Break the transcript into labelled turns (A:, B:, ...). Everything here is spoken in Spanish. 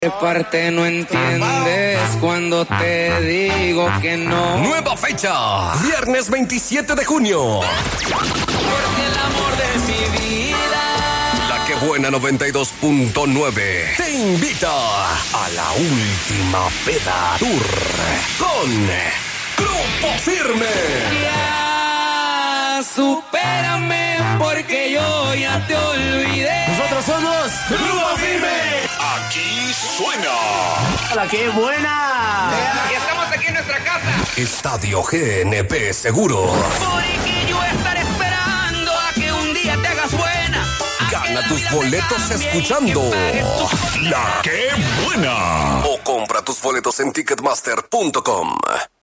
A: ¿Qué parte no entiendes cuando te digo que no?
B: Nueva fecha, viernes 27 de junio.
A: Porque el amor de mi vida.
B: La que buena 92.9 te invita a la última peda tour con Grupo Firme.
A: Ya, supérame porque yo ya te olvidé.
C: Nosotros somos
B: Grupo Firme. Aquí suena.
C: ¡Hola, qué buena!
A: Y estamos aquí en nuestra casa.
B: Estadio GNP Seguro.
A: Porque yo estaré esperando a que un día te hagas buena.
B: Gana tus boletos escuchando La Que Buena. O compra tus boletos en Ticketmaster.com.